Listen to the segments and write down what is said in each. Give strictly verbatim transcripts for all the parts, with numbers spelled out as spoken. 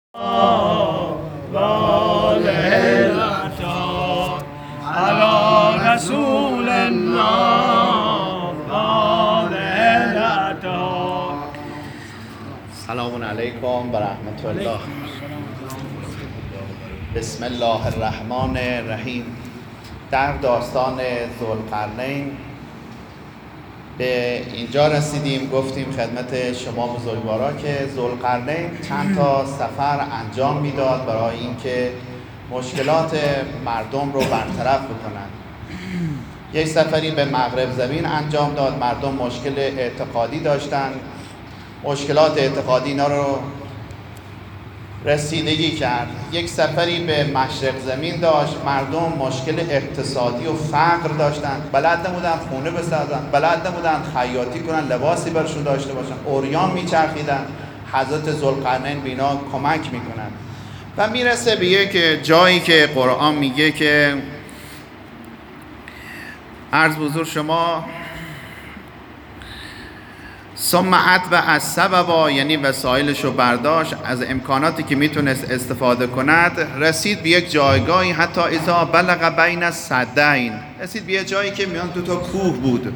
سلام علیکم و رحمت الله. بسم الله الرحمن الرحیم. در داستان ذوالقرنین به اینجا رسیدیم، گفتیم خدمت شما بزرگوارا که ذوالقرنین چند تا سفر انجام میداد برای اینکه مشکلات مردم رو برطرف بکنند. یک سفری به مغرب زمین انجام داد، مردم مشکل اعتقادی داشتن، مشکلات اعتقادی اینا رو رسیدگی کرد. یک سفری به مشرق زمین داشت، مردم مشکل اقتصادی و فقر داشتن، بلد نبودن خونه بسازن، بلد نبودن خیاطی کنن، لباسی برشون داشته باشن، عریان میچرخیدن. حضرت ذوالقرنین به اینا کمک میکنن و میرسه به یک جایی که قرآن میگه که عرض بزرگ شما ثم اتبع السبب، یعنی وسایلش رو برداشت، از امکاناتی که میتونست استفاده کند، رسید به یک جایگاهی حتی اذا بلغ بین السدین، رسید به یک جایی که میان دو تا کوه بود.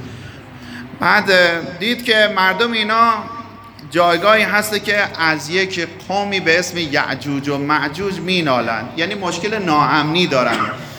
بعد دید که مردم اینا جایگاهی هست که از یک قومی به اسم یعجوج و معجوج مینالند، یعنی مشکل ناامنی دارن،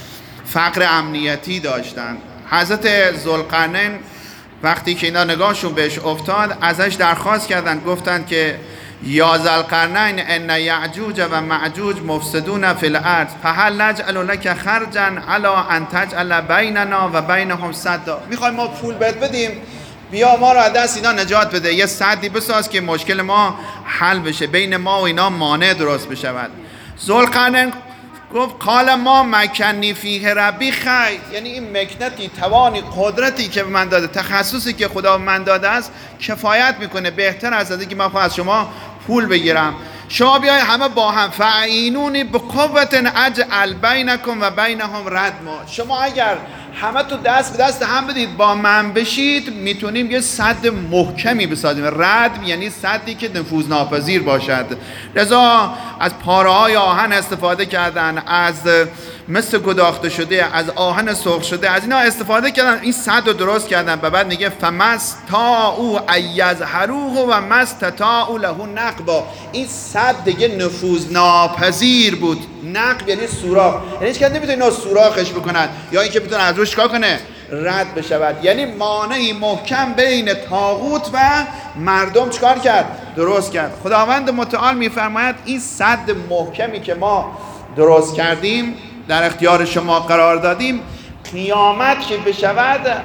فقر امنیتی داشتن. حضرت ذوالقرنین وقتی که اینا نگاهشون بهش افتاد، ازش درخواست کردن، گفتن که یا ذوالقرنین ان یعجوج و معجوج مفسدون فی الارض فهل نجعل لک خرجا علی ان تجعل بیننا و بینهم سدا. میخوایم ما پول بهت بدیم، بیا ما رو از دست اینا نجات بده، یه سدی بساز که مشکل ما حل بشه، بین ما و اینا مانع درست بشود. ذوالقرنین گفت قال ما مکنی فیه ربی خیر، یعنی این مکنتی، توانی، قدرتی که به من داده، تخصصی که خدا به من داده است کفایت میکنه، بهتر از اینکه من از شما پول بگیرم. شما بیای همه با هم فاعینونی بقوة اجعل بینکم و بینهم ردما. شما اگر همه تو دست به دست هم بدید، با من بشید، میتونیم یه سد محکمی بسازیم. ردم یعنی سدی که نفوذ ناپذیر باشد. لذا از پاره های آهن استفاده کردن، از مثل گداخته شده، از آهن سرخ شده، از اینا استفاده کردن، این سد رو درست کردن. و بعد میگه فمستطاعوا ان یظهروه و مستطاعوا له نقبا. این سد دیگه نفوذ ناپذیر بود. نقب یعنی سوراخ، یعنی هیچ کس نمیتونه اینو سوراخش بکنن یا اینکه بتونه از روش کار کنه رد بشود. یعنی مانعی محکم بین طاغوت و مردم چکار کرد؟ درست کرد. خداوند متعال میفرماید این سد محکمی که ما درست کردیم، در اختیار شما قرار دادیم، قیامت که بشود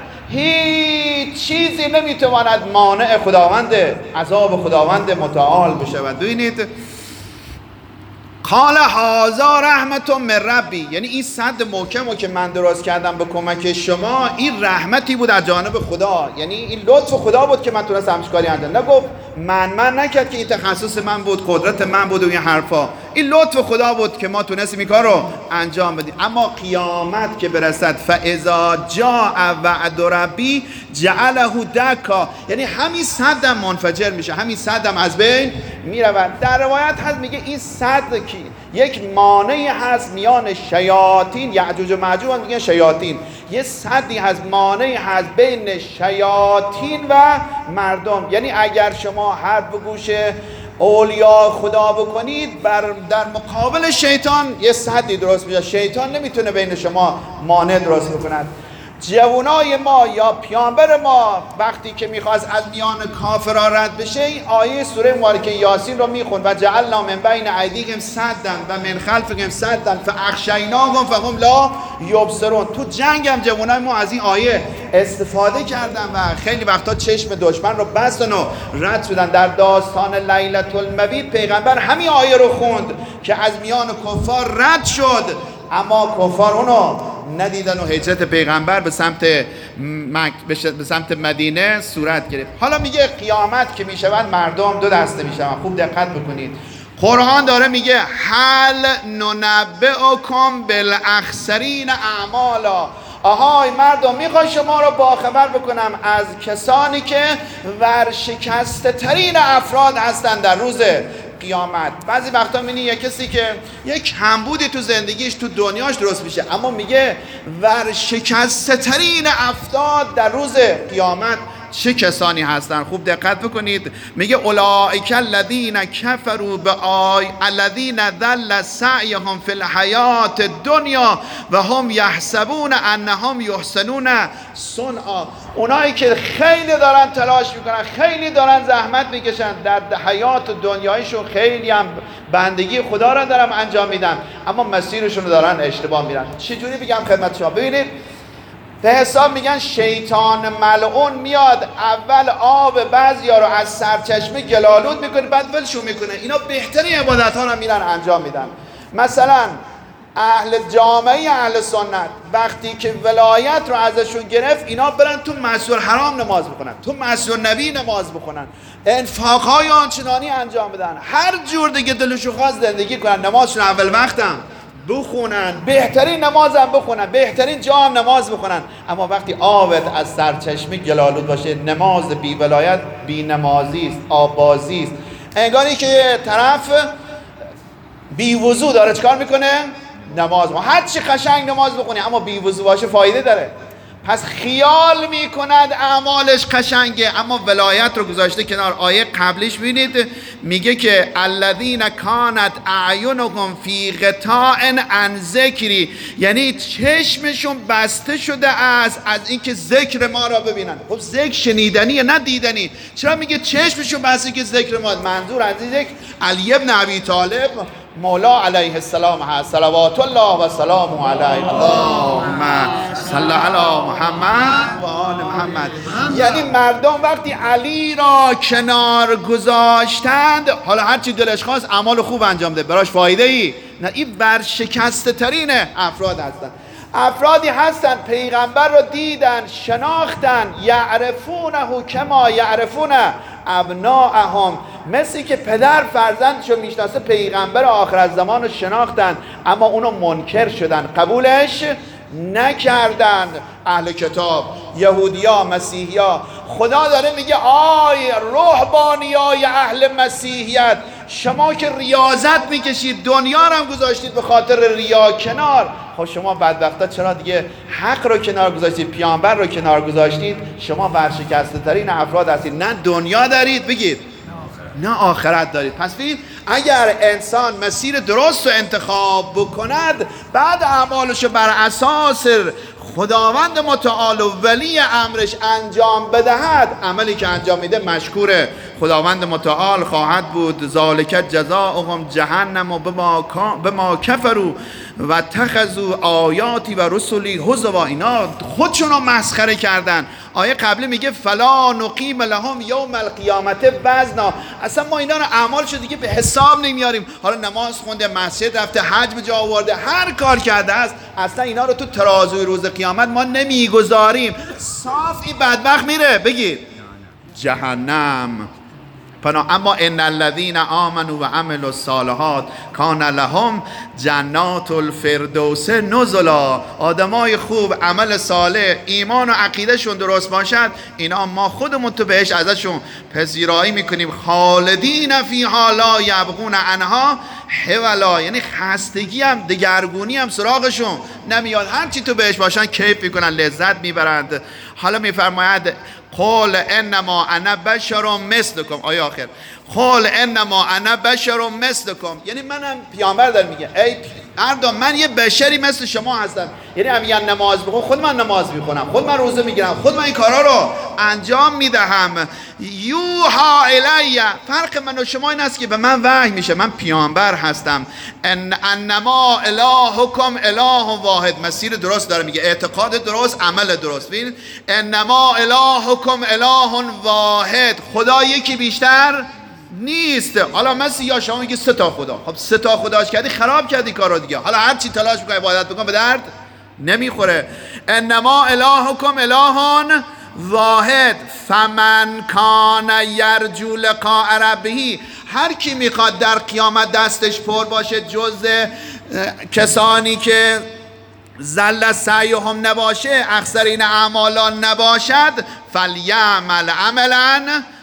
هیچ چیزی نمیتواند مانع خداوند، عذاب خداوند متعال بشود. ببینید قال هذا رحمت من ربی، یعنی این سد محکم که من درست کردم به کمک شما، این رحمتی بود از جانب خدا، یعنی این لطف خدا بود که من تونستم همچین کاری انجام. نگفت من من نکرد که این تخصص من بود، قدرت من بود و این حرفا، این لطف خدا بود که ما تونستیم این کار رو انجام بدیم. اما قیامت که برسد فاذا جاء وعد ربی جعله دکا، یعنی همین صدم منفجر میشه، همین صدم از بین میرود. در روایت هست میگه این صد کی یک مانعی هست میان شیاطین، یعجوج و معجوج میگن شیاطین، یه صدی هست، مانعی هست بین شیاطین و مردم. یعنی اگر شما حرف به گوش اولیا خدا بکنید، بر در مقابل شیطان یه صدی درست میشه، شیطان نمیتونه بین شما مانع درست بکند. جوانای ما یا پیامبر ما وقتی که میخواست از میان کافرها رد بشه، این آیه سوره مبارکه یاسین رو میخوند و جعلنا من بین ایدیهم سدا و من خلفهم سدا فاغشیناهم فهم لا یبصرون. تو جنگ هم جوانای ما از این آیه استفاده کردن و خیلی وقتا چشم دشمن رو بستن و رد شدن. در داستان لیلة المبیت پیغمبر همین آیه رو خوند که از میان کفار رد شد، اما کفار اونو ندیدن و هجرت پیغمبر به سمت مک... به سمت مدینه صورت گرفت. حالا میگه قیامت که میشوند مردم دو دسته میشوند. خوب دقت بکنید، قرآن داره میگه هل ننبئکم بالاخسرین اعمالا. آهای مردم، میخوای شما رو باخبر بکنم از کسانی که ورشکسته ترین افراد هستند در روز قیامت. بعضی وقتا می‌بینی یک کسی که یک کمبودی تو زندگیش تو دنیاش درست میشه، اما میگه ورشکسته ترین افراد در روز قیامت چه کسانی هستن؟ خوب دقت بکنید. میگه اولئک الذین کفروا بآی الذین ضل سعیهم فی الحیات الدنیا و هم یحسبون انهم یحسنون صنعا. اونایی که خیلی دارن تلاش میکنن، خیلی دارن زحمت میکشن در حیات دنیایشون، خیلی هم بندگی خدا را دارن انجام میدن، اما مسیرشون رو دارن اشتباه میرن. چجوری بگم خدمت شما؟ ببینید به حساب میگن شیطان ملعون میاد اول آب بعضیا رو از سرچشمه گلالود میکنه، بعد ولشون میکنه. اینا بهترین عبادت ها رو میرن انجام میدن. مثلا اهل جامعه اهل سنت وقتی که ولایت رو ازشون گرفت، اینا برن تو مسجد حرام نماز بخونن، تو مسجد نبی نماز بخونن، انفاق های آنچنانی انجام بدن، هر جور دیگه دلشون خواست زندگی کنن، نمازشون اول وقتم بخونن، بهترین نمازم بخونن، بهترین جا هم نماز بخونن. اما وقتی آبت از سرچشمه گلالود باشه، نماز بی ولایت بی نمازی است، آبازی است. انگاری که طرف بی وضو داره چکار میکنه؟ نماز. ما هر چی قشنگ نماز بخونی اما بی وضو باشه فایده داره. پس خیال میکند اعمالش قشنگه اما ولایت رو گذاشته کنار. آیه قبلش ببینید میگه که الذین کانت اعینهم فی غطاء عن ذکری، یعنی چشمشون بسته شده است از اینکه ذکر ما را ببینن. خب ذکر شنیدنیه نه دیدنی. چرا میگه چشمشون بسته که ذکر ما؟ منظور از این ذکر علی ابن ابی طالب مولا علیه السلام هست، صلوات الله و سلام علیه. اللهم صل علی محمد و آل محمد. یعنی مردم وقتی علی را کنار گذاشتند، حالا هرچی دلش خواست اعمال خوب انجام ده، براش فایده ای نه. این ورشکسته ترین افراد هستند. افرادی هستن پیغمبر رو دیدن، شناختن، یعرفونه کما یعرفون ابناءهم، مثل که پدر فرزندشو میشناسه پیغمبر آخر الزمان رو شناختن اما اونو منکر شدن، قبولش نکردن. اهل کتاب، یهودیا، مسیحیا. خدا داره میگه آی رهبانیای اهل مسیحیت، شما که ریاضت میکشید، دنیا رو هم گذاشتید به خاطر ریا کنار. خب شما بدبختا چرا دیگه حق رو کنار گذاشتید، پیامبر رو کنار گذاشتید؟ شما ورشکسته ترین افراد هستید. نه دنیا دارید بگید، نه آخرت دارید. پس ببین اگر انسان مسیر درست رو انتخاب بکند، بعد اعمالش بر اساس خداوند متعال و ولی امرش انجام بدهد، عملی که انجام میده مشکور خداوند متعال خواهد بود. ذالک جزاؤهم جهنم و بما کفروا و اتخذوا آیاتی و رسلی هزوا. اینا خودشونو مسخره کردن. آیه قبلی میگه فلا نقیم لهم یوم القیامت وزنا. اصلا ما اینا رو اعمالشو دیگه به حساب نمیاریم. حالا نماز خونده، مسجد رفته، حج به جا آورده، هر کار کرده است، اصلا اینا رو تو ترازوی روز قیامت ما نمیگذاریم. صاف این بدبخت میره بگید جهنم. پنا اما ان الذين آمنوا و عملوا الصالحات کان لهم جنات الفردوس نزلا. آدمای خوب، عمل صالح، ایمان و عقیدهشون درست باشد، اینا ما خودمون تو بهش ازشون پذیرایی میکنیم. خالدین فیها لا یبغون عنها حولا، یعنی خستگی هم دگرگونی هم سراغشون نمیاد. هرچی تو بهش باشن کیف میکنن، لذت میبرند. حالا میفرماید قول انما انا بشر مثلکم. آیه آخر قول انما انا بشر مثلکم، یعنی منم پیامبر داره میگه ای مردم من یه بشری مثل شما هستم. یعنی هم میگن نماز بخون، خود من نماز میخونم، خود من روزه میگیرم، خود من این کارا رو انجام میدهم. یوها الیه، فرق من و شما این است که به من وحی میشه، من پیامبر هستم. ان انما الهکم اله واحد، مسیر درست داره میگه، اعتقاد درست، عمل درست. ببین انما الهکم اله واحد، خدا یکی بیشتر نیست. حالا مثل یا شما میگی سه تا خدا، خب سه تا خداش کردی خراب کردی کارو دیگه. حالا هر چی تلاش میکنی عبادت بکن به درد نمیخوره. انما الهکم اله واحد فمن کان یرجو لقاء ربه، هر کی میخواد در قیامت دستش پر باشه جز کسانی که زل سعیهم نباشه، اخسرین اعمالان نباشد، فلیعمل عملا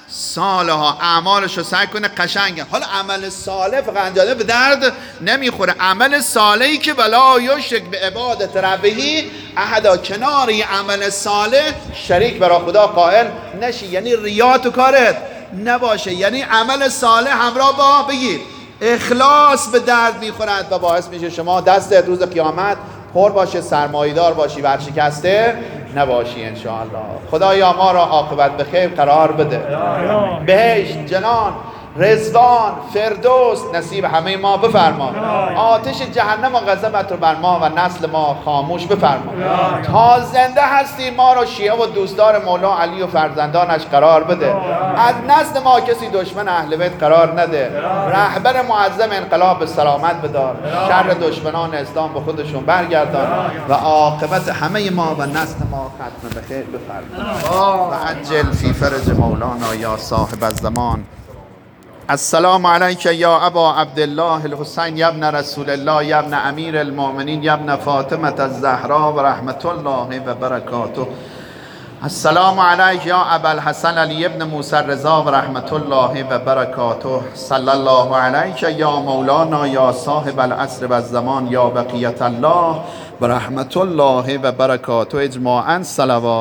سالها اعمالش رو سعی کنه قشنگه. حالا عمل صالح فقط انجام به درد نمیخوره، عمل صالحی که ولا یشرک به عبادت ربه احدا، کنار یه عمل صالح شریک برای خدا قائل نشی، یعنی ریا تو کارت نباشه، یعنی عمل صالح همراه با بگیر اخلاص به درد میخورد و باعث میشه شما دستت روز قیامت پر باشه، سرمایه‌دار باشی، ورشکسته نباشی انشاءالله. خدایا ما را عاقبت به خیر قرار بده، بهشت، جنان، رضوان، فردوس نصیب همه ما بفرما، آتش جهنم و غضبت رو بر ما و نسل ما خاموش بفرما. تا زنده هستی ما را شیعه و دوستدار مولا علی و فرزندانش قرار بده، از نسل ما کسی دشمن اهل بیت قرار نده، رهبر معظم انقلاب به سلامت بدار، شر دشمنان اسلام به خودشون برگردان و عاقبت همه ما و نسل ما ختم به خیر بفرما. و عجل فی فرج مولانا یا صاحب الزمان. السلام علیک یا ابا عبدالله الحسین یا ابن رسول الله یا ابن امیر المؤمنین یا ابن فاطمه الزهرا و رحمت الله و برکاته. السلام علیک یا ابا الحسن علی ابن موسی الرضا و رحمت الله و برکاته. صلی الله علیک یا مولانا یا صاحب العصر و الزمان یا بقیت الله و رحمت الله و برکاته. اجماعاً صلوات.